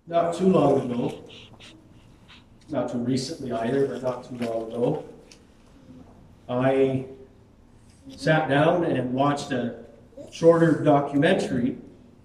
Not too long ago, not too recently either, but not too long ago, I sat down and watched a shorter documentary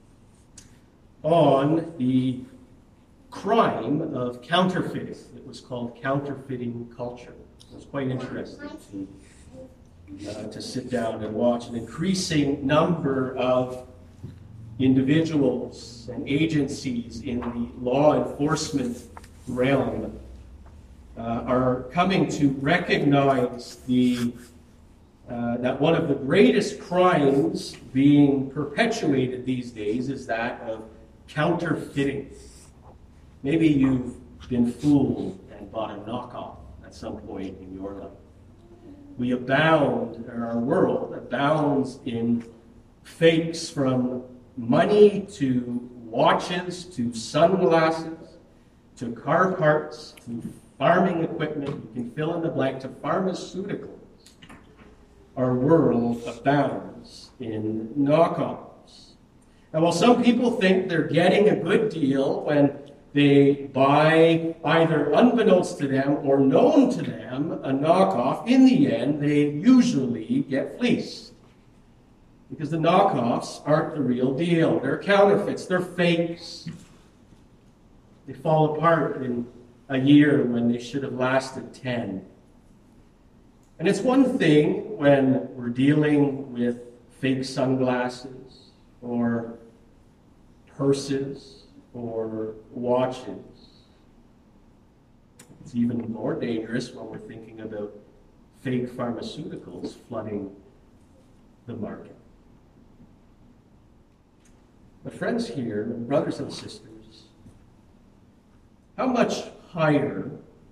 on the crime of counterfeiting. It was called Counterfeiting Culture. It was quite interesting to sit down and watch an increasing number of individuals and agencies in the law enforcement realm are coming to recognize that one of the greatest crimes being perpetuated these days is that of counterfeiting. Maybe you've been fooled and bought a knockoff at some point in your life. We abound, or our world abounds in fakes, from money to watches to sunglasses to car parts to farming equipment. You can fill in the blank, to pharmaceuticals. Our world abounds in knockoffs. And while some people think they're getting a good deal when they buy, either unbeknownst to them or known to them, a knockoff, in the end they usually get fleeced. Because the knockoffs aren't the real deal. They're counterfeits. They're fakes. They fall apart in a year when they should have lasted 10. And it's one thing when we're dealing with fake sunglasses or purses or watches. It's even more dangerous when we're thinking about fake pharmaceuticals flooding the market. But friends here, brothers and sisters, how much higher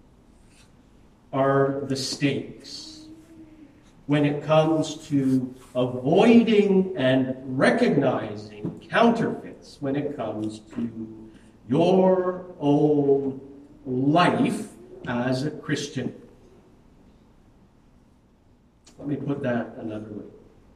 are the stakes when it comes to avoiding and recognizing counterfeits, when it comes to your own life as a Christian? Let me put that another way.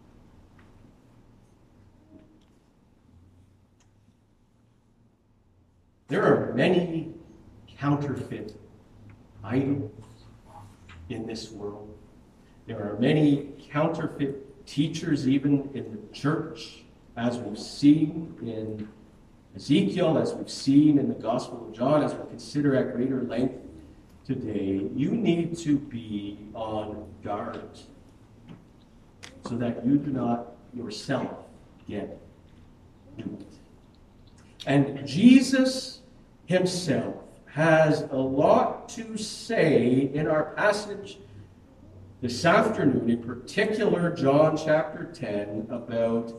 There are many counterfeit idols in this world. There are many counterfeit teachers even in the church, as we've seen in Ezekiel, as we've seen in the Gospel of John, as we'll consider at greater length today. You need to be on guard so that you do not yourself get duped. And Jesus himself has a lot to say in our passage this afternoon, in particular John chapter 10, about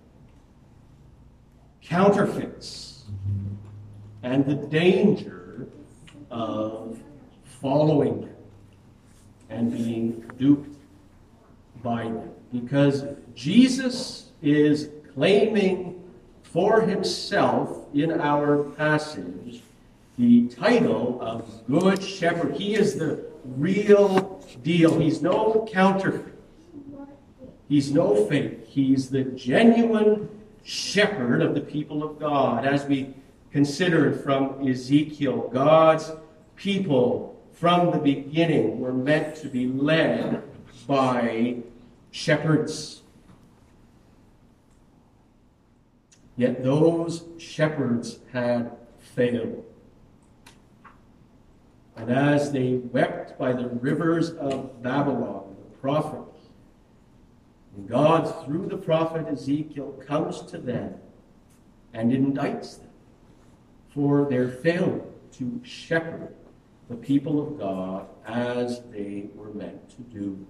counterfeits and the danger of following them and being duped by them. Because Jesus is claiming for himself in our passage the title of Good Shepherd. He is the real deal. He's no counterfeit. He's no fake. He's the genuine shepherd of the people of God. As we considered from Ezekiel, God's people from the beginning were meant to be led by shepherds. Yet those shepherds had failed. And as they wept by the rivers of Babylon, the prophets, and God, through the prophet Ezekiel, comes to them and indicts them for their failure to shepherd the people of God as they were meant to do.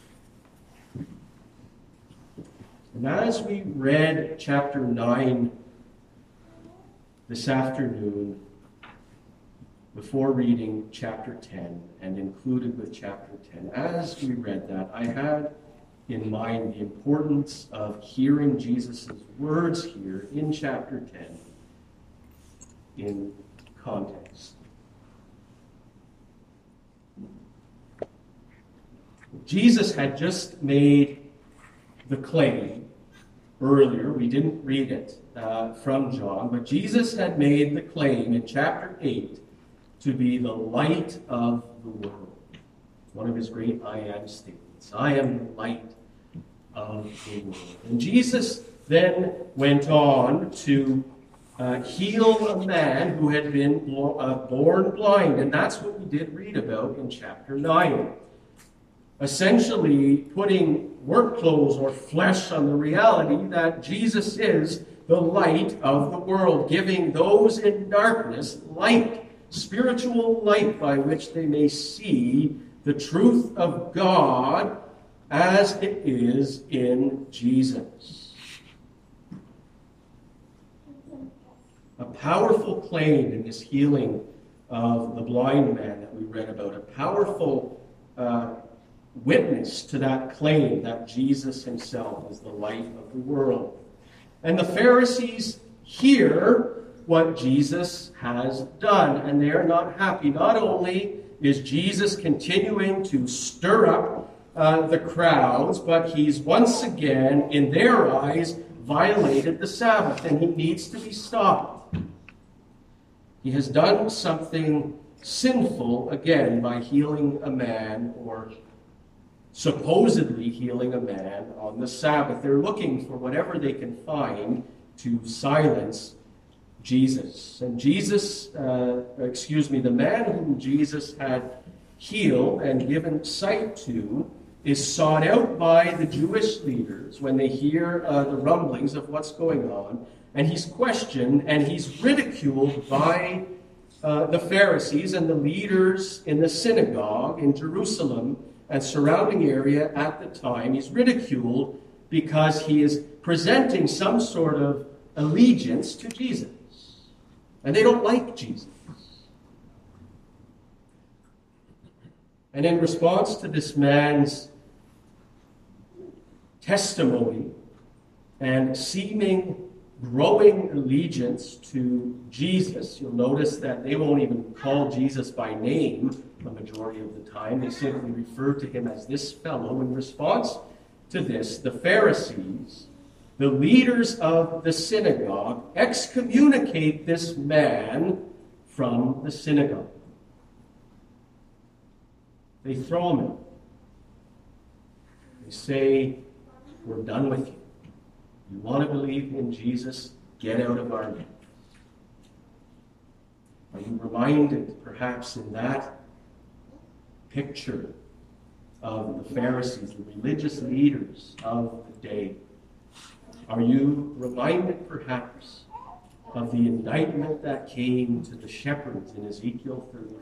And as we read chapter 9 this afternoon, before reading chapter 10 and included with chapter 10, as we read that, I had in mind the importance of hearing Jesus' words here in chapter 10 in context. Jesus had just made the claim earlier. We didn't read it from John, but Jesus had made the claim in chapter 8 to be the light of the world. One of his great I am statements. I am the light of the world. And Jesus then went on to heal a man who had been born blind. And that's what we did read about in chapter 9. Essentially putting work clothes or flesh on the reality that Jesus is the light of the world, giving those in darkness light, spiritual light by which they may see the truth of God as it is in Jesus. A powerful claim in this healing of the blind man that we read about, a powerful witness to that claim that Jesus himself is the light of the world. And the Pharisees hear what Jesus has done, and they are not happy. Not only is Jesus continuing to stir up the crowds, but he's once again, in their eyes, violated the Sabbath, and he needs to be stopped. He has done something sinful again by healing a man, or supposedly healing a man on the Sabbath. They're looking for whatever they can find to silence Jesus. And the man whom Jesus had healed and given sight to is sought out by the Jewish leaders when they hear the rumblings of what's going on. And he's questioned and he's ridiculed by the Pharisees and the leaders in the synagogue in Jerusalem and surrounding area at the time. He's ridiculed because he is presenting some sort of allegiance to Jesus. And they don't like Jesus. And in response to this man's testimony and seeming growing allegiance to Jesus, you'll notice that they won't even call Jesus by name the majority of the time. They simply refer to him as this fellow. In response to this, the Pharisees, the leaders of the synagogue, excommunicate this man from the synagogue. They throw him out. They say, "We're done with you. You want to believe in Jesus? Get out of our midst." Are you reminded, perhaps, in that picture of the Pharisees, the religious leaders of the day? Are you reminded, perhaps, of the indictment that came to the shepherds in Ezekiel 34?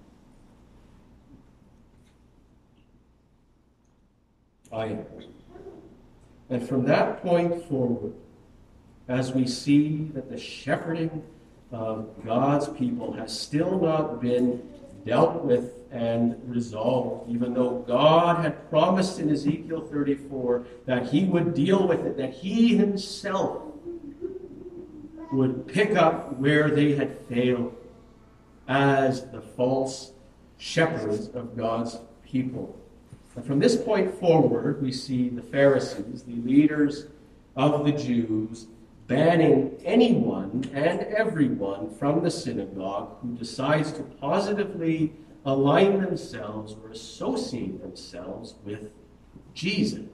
I am. And from that point forward, as we see that the shepherding of God's people has still not been dealt with and resolved, even though God had promised in Ezekiel 34 that he would deal with it, that he himself would pick up where they had failed as the false shepherds of God's people. And from this point forward, we see the Pharisees, the leaders of the Jews, banning anyone and everyone from the synagogue who decides to positively align themselves or associate themselves with Jesus.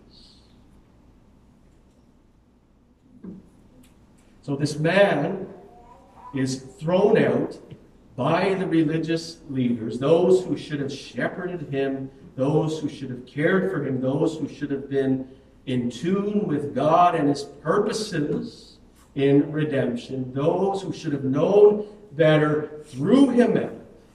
So this man is thrown out by the religious leaders, those who should have shepherded him, those who should have cared for him, those who should have been in tune with God and his purposes in redemption, those who should have known better, threw him out.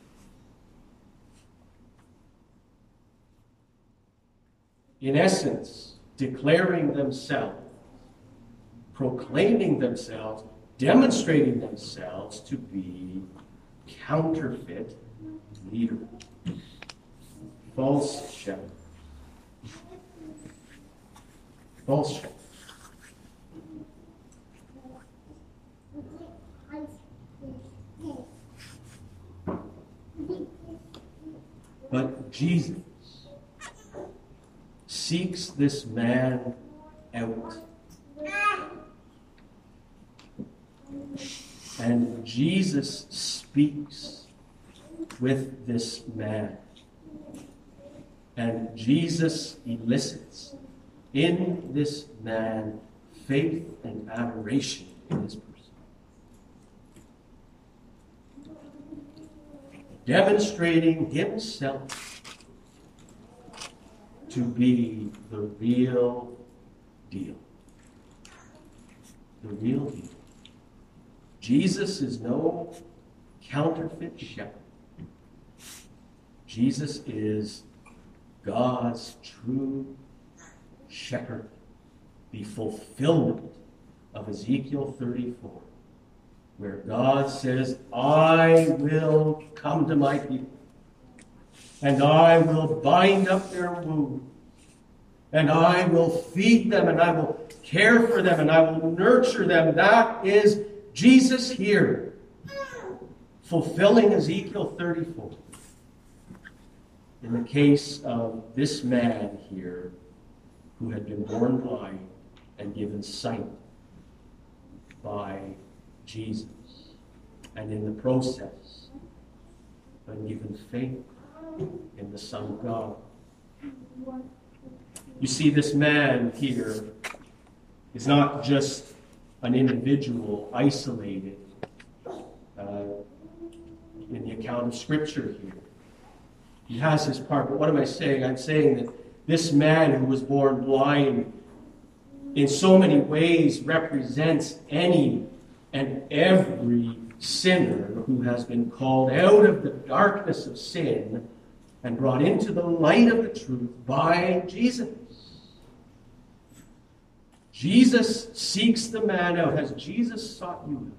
In essence, declaring themselves, proclaiming themselves, demonstrating themselves to be counterfeit leaders. False shepherd. False shepherd. But Jesus seeks this man out. And Jesus speaks with this man. And Jesus elicits in this man faith and adoration in his person, demonstrating himself to be the real deal. The real deal. Jesus is no counterfeit shepherd. Jesus is God's true shepherd, the fulfillment of Ezekiel 34, where God says, I will come to my people, and I will bind up their wounds, and I will feed them, and I will care for them, and I will nurture them. That is Jesus here, fulfilling Ezekiel 34. In the case of this man here, who had been born blind and given sight by Jesus, and in the process, been given faith in the Son of God. You see, this man here is not just an individual isolated in the account of Scripture here. He has his part, but what am I saying? I'm saying that this man who was born blind in so many ways represents any and every sinner who has been called out of the darkness of sin and brought into the light of the truth by Jesus. Jesus seeks the man out. Has Jesus sought you out?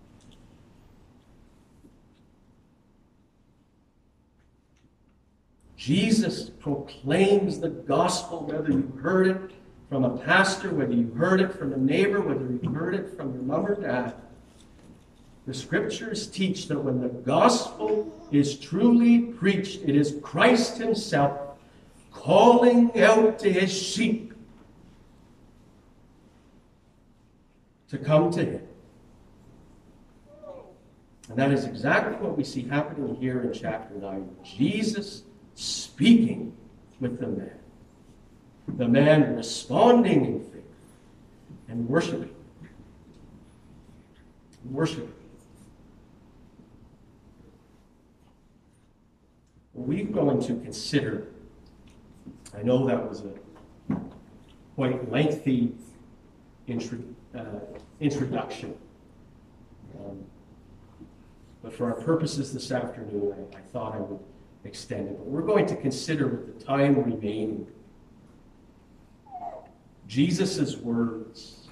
Jesus proclaims the gospel, whether you heard it from a pastor, whether you heard it from a neighbor, whether you heard it from your mom or dad. The Scriptures teach that when the gospel is truly preached, it is Christ himself calling out to his sheep to come to him. And that is exactly what we see happening here in chapter 9. Jesus speaking with the man responding in faith and worshiping. Worshiping. We're going to consider, I know that was a quite lengthy introduction, but for our purposes this afternoon, I thought I would extend it. But we're going to consider, with the time remaining, Jesus' words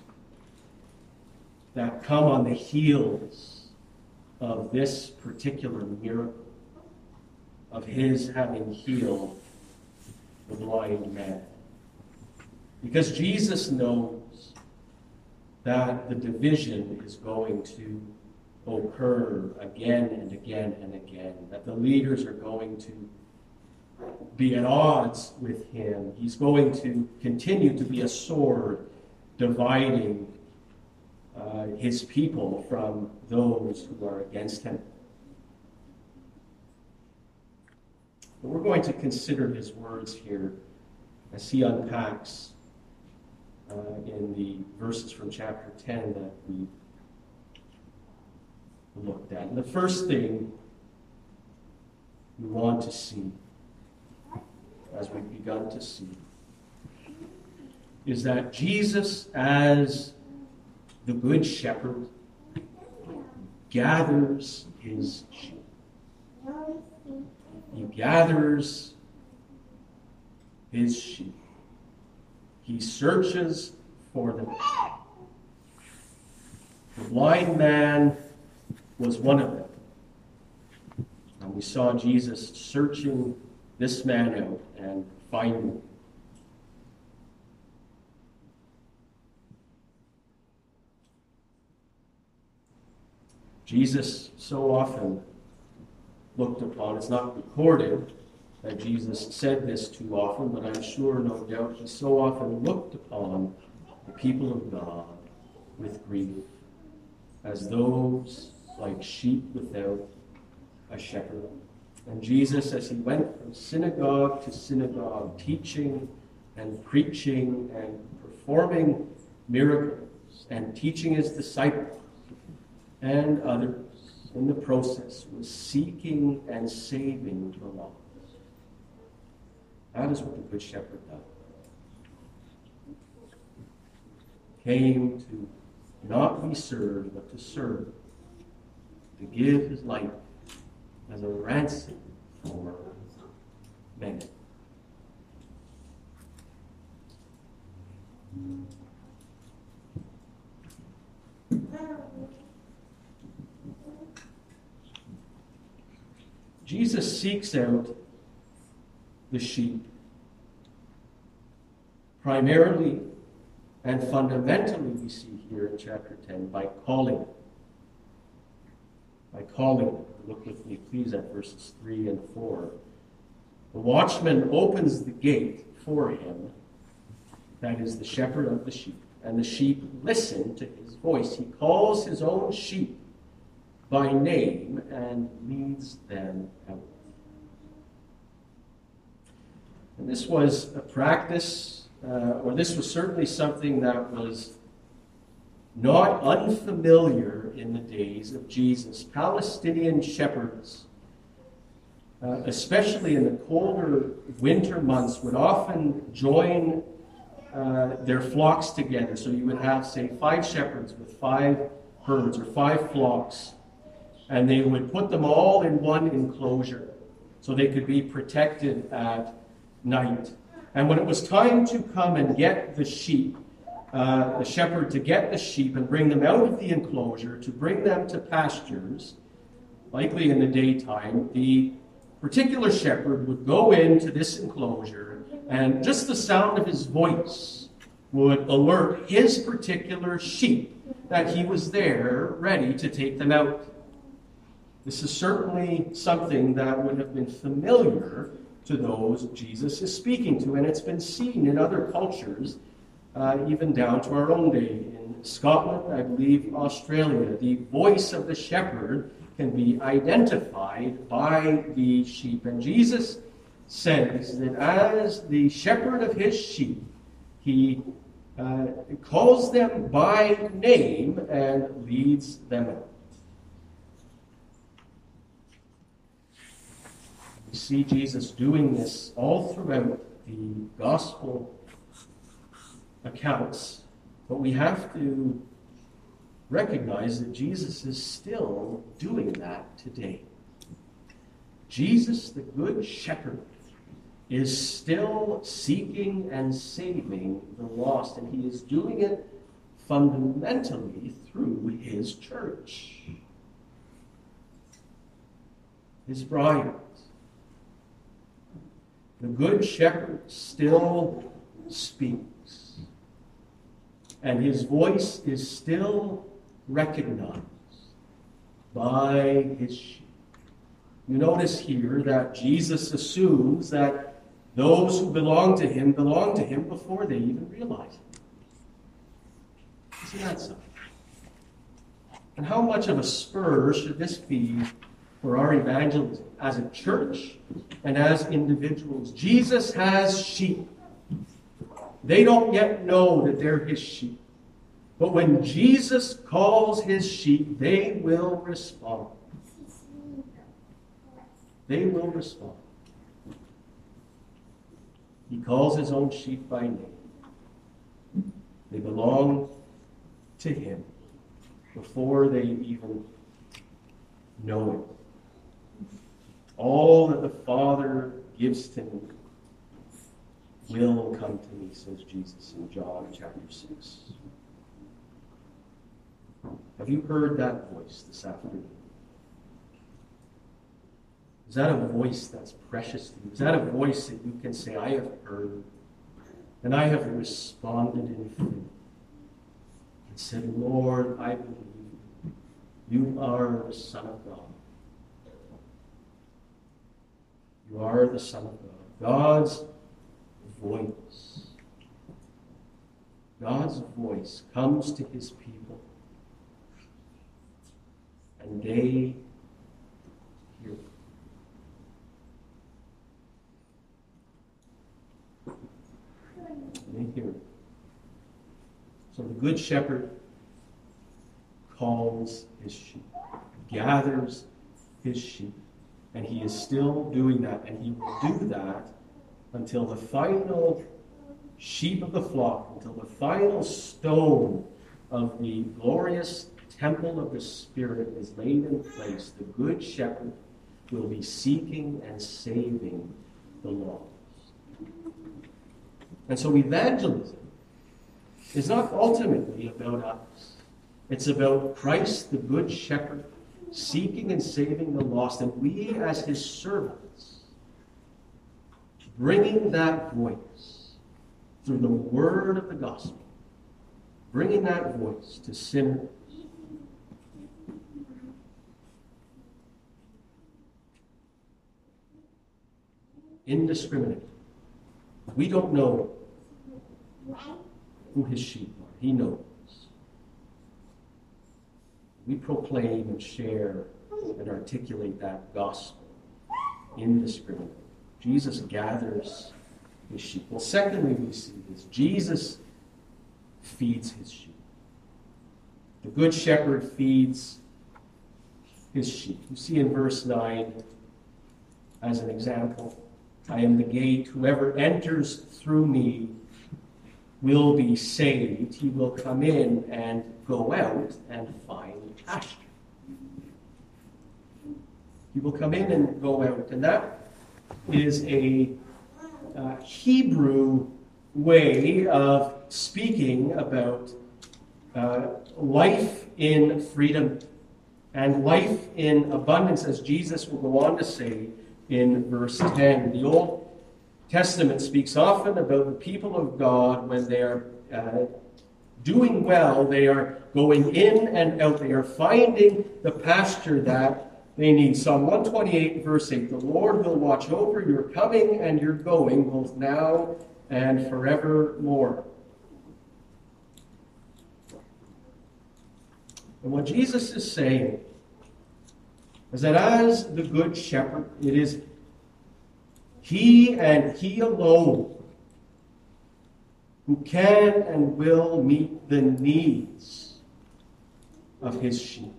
that come on the heels of this particular miracle, of his having healed the blind man. Because Jesus knows that the division is going to occur again and again and again, that the leaders are going to be at odds with him. He's going to continue to be a sword dividing his people from those who are against him. But we're going to consider his words here as he unpacks in the verses from chapter 10 that we looked at. And the first thing we want to see, as we've begun to see, is that Jesus, as the Good Shepherd, gathers his sheep. He gathers his sheep. He searches for them. The blind man was one of them. And we saw Jesus searching this man out and finding him. Jesus so often looked upon, it's not recorded that Jesus said this too often, but I'm sure, no doubt, he so often looked upon the people of God with grief as those like sheep without a shepherd. And Jesus, as he went from synagogue to synagogue, teaching and preaching and performing miracles and teaching his disciples and others in the process, was seeking and saving the lost. That is what the Good Shepherd does. Came to not be served, but to serve, to give his life as a ransom for many. Jesus seeks out the sheep primarily and fundamentally, we see here in chapter 10, by calling them. By calling them. Look with me, please, at verses 3 and 4. The watchman opens the gate for him, that is the shepherd of the sheep, and the sheep listen to his voice. He calls his own sheep by name and leads them out. And this was a practice, or this was certainly something that was not unfamiliar in the days of Jesus. Palestinian shepherds, especially in the colder winter months, would often join their flocks together. So you would have, say, 5 shepherds with 5 herds or 5 flocks, and they would put them all in one enclosure so they could be protected at night. And when it was time to come and get the sheep, the shepherd to get the sheep and bring them out of the enclosure, to bring them to pastures, likely in the daytime, the particular shepherd would go into this enclosure, and just the sound of his voice would alert his particular sheep that he was there ready to take them out. This is certainly something that would have been familiar to those Jesus is speaking to, and it's been seen in other cultures, even down to our own day. In Scotland, I believe Australia, the voice of the shepherd can be identified by the sheep. And Jesus says that as the shepherd of his sheep, he calls them by name and leads them out. We see Jesus doing this all throughout the gospel accounts, but we have to recognize that Jesus is still doing that today. Jesus, the Good Shepherd, is still seeking and saving the lost, and he is doing it fundamentally through his church, his bride. The Good Shepherd still speaks, and his voice is still recognized by his sheep. You notice here that Jesus assumes that those who belong to him before they even realize it. Isn't that something? And how much of a spur should this be for our evangelism as a church and as individuals? Jesus has sheep. They don't yet know that they're his sheep. But when Jesus calls his sheep, they will respond. They will respond. He calls his own sheep by name. They belong to him before they even know it. All that the Father gives to me will come to me, says Jesus in John chapter 6. Have you heard that voice this afternoon? Is that a voice that's precious to you? Is that a voice that you can say, I have heard, and I have responded in faith, and said, Lord, I believe you are the Son of God. You are the Son of God. God's voice. God's voice comes to his people. and they hear. They hear. So the Good Shepherd calls his sheep, gathers his sheep, and he is still doing that, and he will do that until the final sheep of the flock, until the final stone of the glorious temple of the Spirit is laid in place. The Good Shepherd will be seeking and saving the lost. And so evangelism is not ultimately about us. It's about Christ, the Good Shepherd, seeking and saving the lost, and we as his servants, bringing that voice through the word of the gospel, bringing that voice to sinners. Indiscriminately. We don't know who his sheep are. He knows. We proclaim and share and articulate that gospel indiscriminately. Jesus gathers his sheep. Well, secondly, we see this. Jesus feeds his sheep. The Good Shepherd feeds his sheep. You see in verse 9, as an example, I am the gate. Whoever enters through me will be saved. He will come in and go out and find pasture. He will come in and go out. And that is a Hebrew way of speaking about life in freedom and life in abundance, as Jesus will go on to say in verse 10. The Old Testament speaks often about the people of God when they are doing well. They are going in and out. They are finding the pasture that they need. Psalm 128, verse 8, the Lord will watch over your coming and your going, both now and forevermore. And what Jesus is saying is that as the Good Shepherd, it is he and he alone who can and will meet the needs of his sheep.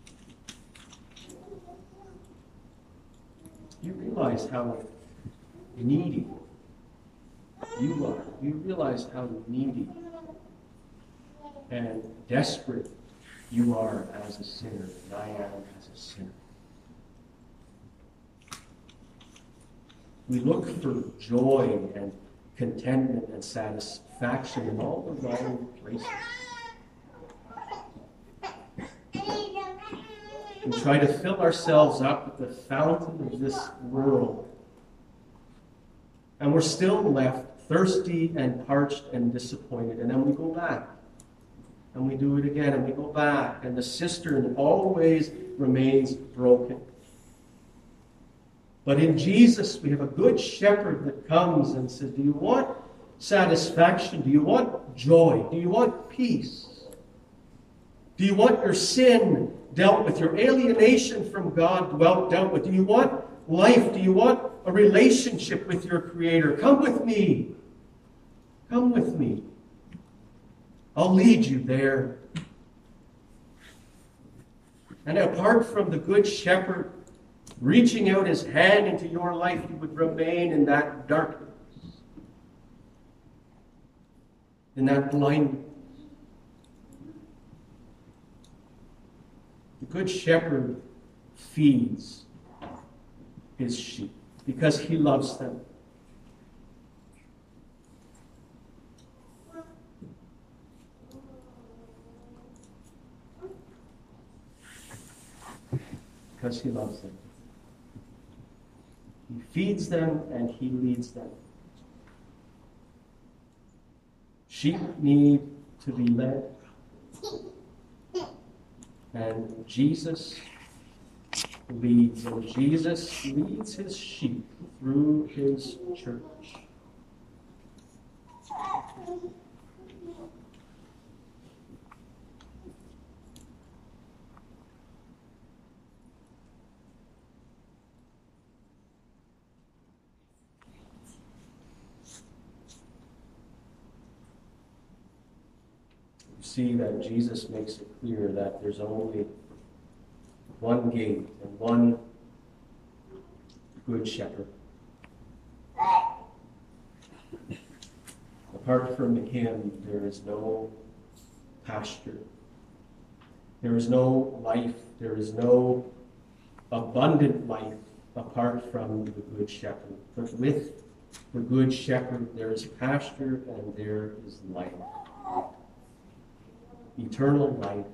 You realize how needy you are. You realize how needy and desperate you are as a sinner, and I am as a sinner. We look for joy and contentment and satisfaction in all the wrong places. We try to fill ourselves up with the fountain of this world. And we're still left thirsty and parched and disappointed. And then we go back. And we do it again. And we go back. And the cistern always remains broken. But in Jesus, we have a good shepherd that comes and says, do you want satisfaction? Do you want joy? Do you want peace? Do you want your sin dealt with, your alienation from God dealt with? Do you want life? Do you want a relationship with your Creator? Come with me. Come with me. I'll lead you there. And apart from the Good Shepherd reaching out his hand into your life, you would remain in that darkness, in that blindness. The Good Shepherd feeds his sheep because he loves them. Because he loves them. He feeds them and he leads them. Sheep need to be led. And Jesus leads. And Jesus leads his sheep through his church. see that Jesus makes it clear that there's only one gate and one good shepherd. Apart from him, there is no pasture. There is no life. There is no abundant life apart from the good shepherd. But with the good shepherd, there is pasture and there is life. Eternal life.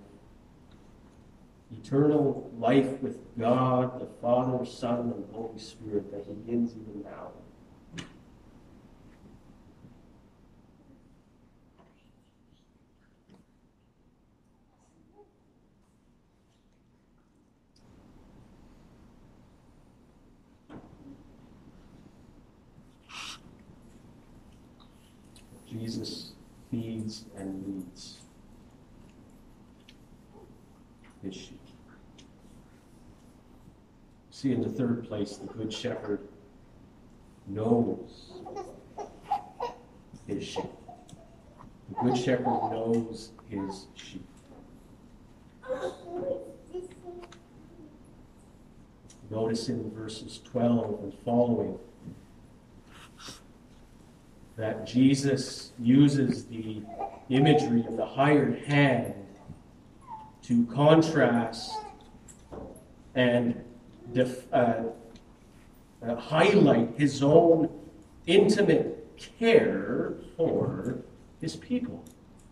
Eternal life with God, the Father, Son, and Holy Spirit that begins even now. Jesus feeds and leads his sheep. See, in the third place, the Good Shepherd knows his sheep. The Good Shepherd knows his sheep. Notice in verses 12 and following that Jesus uses the imagery of the hired hand to contrast and highlight his own intimate care for his people.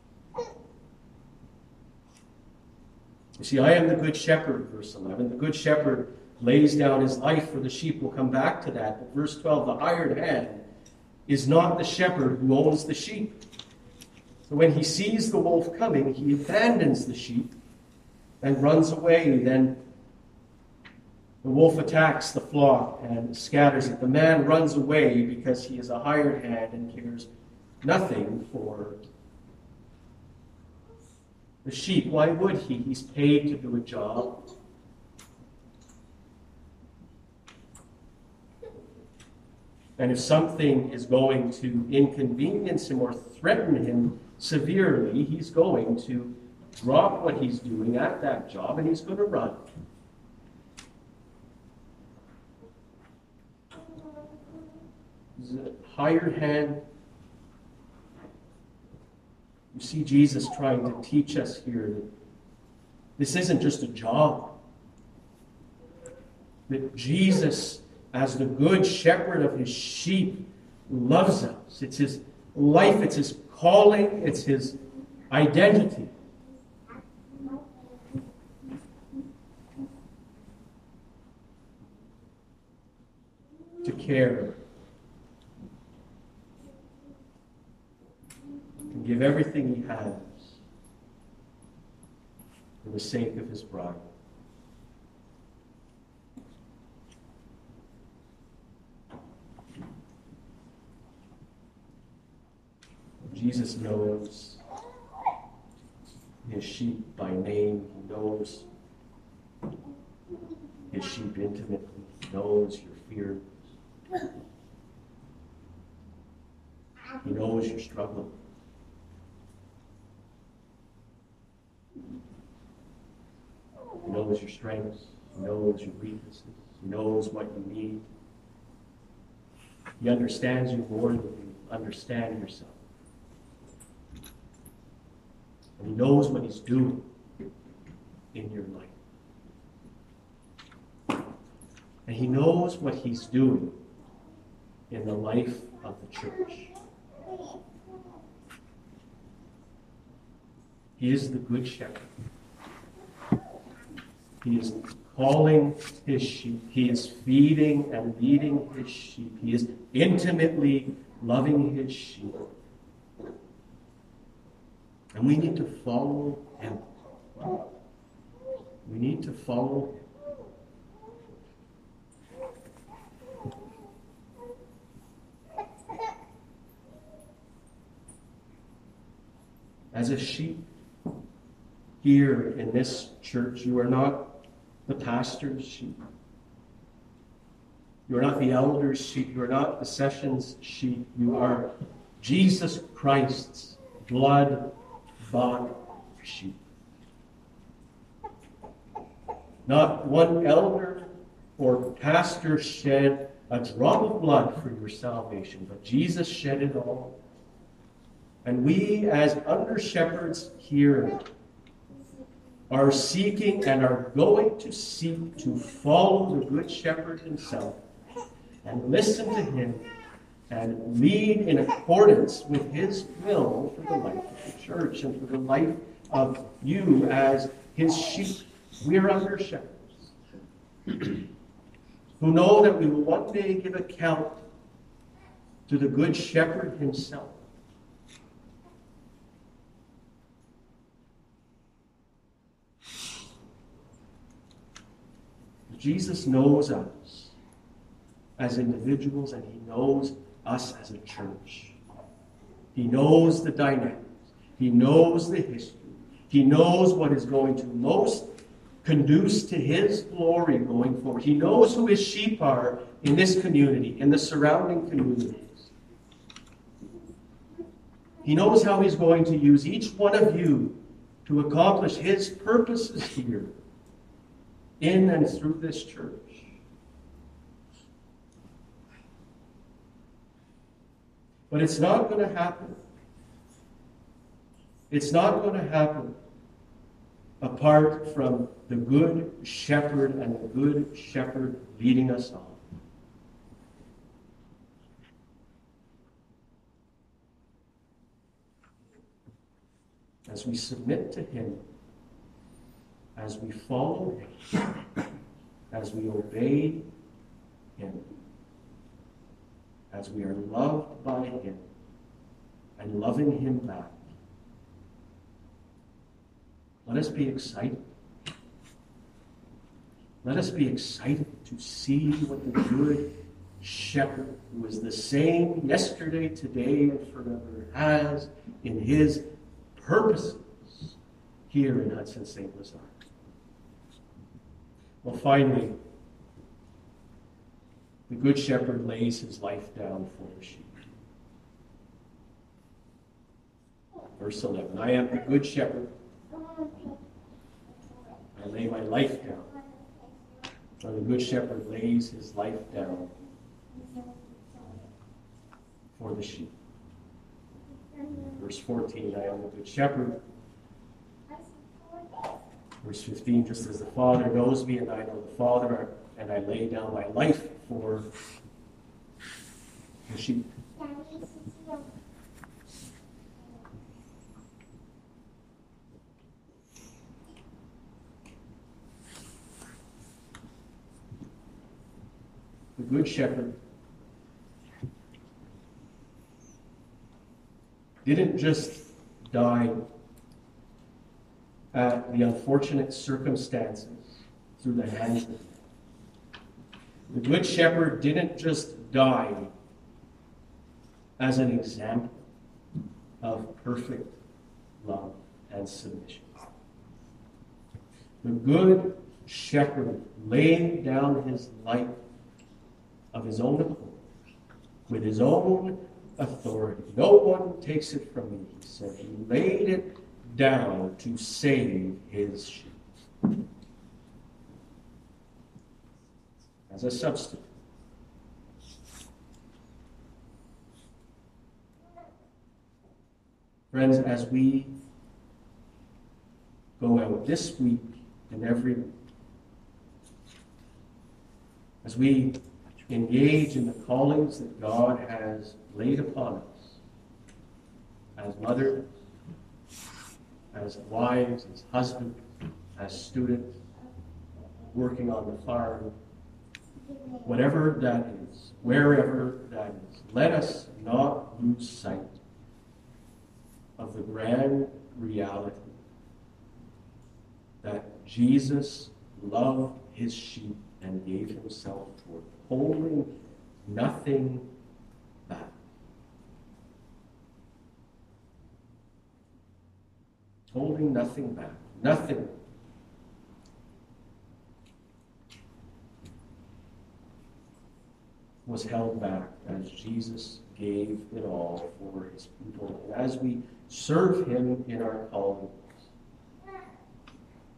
You see, I am the good shepherd, verse 11. The good shepherd lays down his life for the sheep. We'll come back to that. But verse 12, the hired hand is not the shepherd who owns the sheep. So when he sees the wolf coming, he abandons the sheep and runs away. Then the wolf attacks the flock and scatters it. The man runs away because he is a hired hand and cares nothing for the sheep. Why would he? He's paid to do a job. And if something is going to inconvenience him or threaten him severely, he's going to drop what he's doing at that job and he's going to run. The hired hand. You see Jesus trying to teach us here that this isn't just a job. That Jesus, as the good shepherd of his sheep, loves us. It's his life, it's his calling, it's his identity. To care. To give everything he has for the sake of his bride. Jesus knows his sheep by name. He knows his sheep intimately. He knows your fears. He knows your struggle. He knows your strengths. He knows your weaknesses. He knows what you need. He understands you more than you understand yourself. And he knows what he's doing in your life. And he knows what he's doing in the life of the church. He is the good shepherd. He is calling his sheep. He is feeding and leading his sheep. He is intimately loving his sheep. And we need to follow him. We need to follow him. As a sheep here in this church, you are not the pastor's sheep. You are not the elder's sheep. You are not the sessions sheep. You are Jesus Christ's blood-bought sheep. Not one elder or pastor shed a drop of blood for your salvation, but Jesus shed it all. And we, as under-shepherds here, are seeking and are going to seek to follow the Good Shepherd himself and listen to him and lead in accordance with his will for the life of the church and for the life of you as his sheep. We are under-shepherds who know that we will one day give account to the Good Shepherd himself. Jesus knows us as individuals, and he knows us as a church. He knows the dynamics. He knows the history. He knows what is going to most conduce to his glory going forward. He knows who his sheep are in this community, in the surrounding communities. He knows how he's going to use each one of you to accomplish his purposes here in and through this church. But it's not going to happen. It's not going to happen apart from the Good Shepherd and the Good Shepherd leading us on. As we submit to him, as we follow him, as we obey him, as we are loved by him and loving him back, let us be excited. Let us be excited to see what the Good Shepherd, who is the same yesterday, today, and forever, has in his purposes here in Hudson St. Lazare. Well, finally, the Good Shepherd lays his life down for the sheep. Verse 11, I am the Good Shepherd. I lay my life down. For the Good Shepherd lays his life down for the sheep. Verse 14, I am the Good Shepherd. Verse 15, just as the Father knows me and I know the Father, and I lay down my life for the sheep. The Good Shepherd didn't just die at the unfortunate circumstances through the hands of men. The Good Shepherd didn't just die as an example of perfect love and submission. The Good Shepherd laid down his life of his own accord, with his own authority. No one takes it from me, he said. He laid it down to save his sheep as a substitute. Friends, as we go out this week and every week, as we engage in the callings that God has laid upon us as mothers, as wives, as husbands, as students, working on the farm, whatever that is, wherever that is, let us not lose sight of the grand reality that Jesus loved his sheep and gave himself for them, holding nothing back. Holding nothing back. Nothing was held back as Jesus gave it all for his people. And as we serve him in our callings,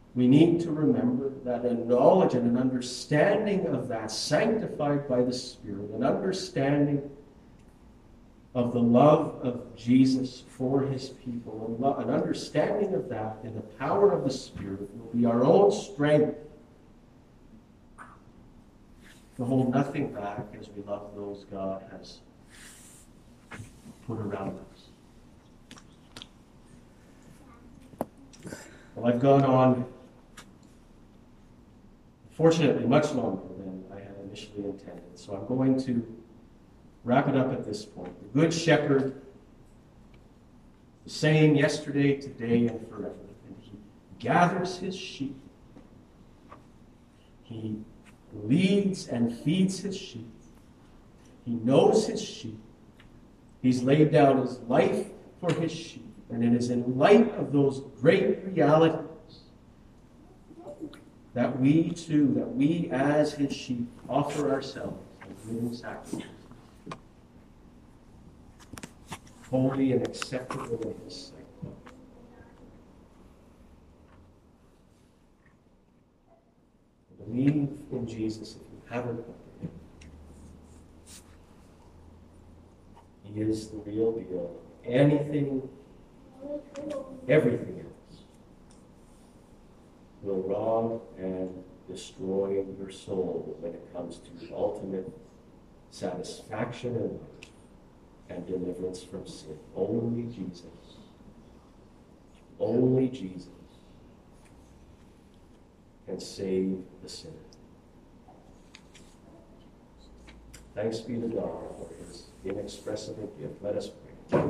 We need to remember that a knowledge and an understanding of that, sanctified by the Spirit, an understanding of the love of Jesus for his people, an understanding of that in the power of the Spirit will be our own strength to hold nothing back as we love those God has put around us. Well, I've gone on, fortunately, much longer than I had initially intended, so I'm going to wrap it up at this point. The Good Shepherd, the same yesterday, today, and forever. And he gathers his sheep. He leads and feeds his sheep. He knows his sheep. He's laid down his life for his sheep. And it is in light of those great realities that we too, that we as his sheep, offer ourselves as living sacrifices, holy and acceptable in his sight. Believe in Jesus if you haven't come to him. He is the real deal. Everything else will rob and destroy your soul when it comes to the ultimate satisfaction in life and deliverance from sin. Only Jesus. Only Jesus can save the sinner. Thanks be to God for his inexpressible gift. Let us pray.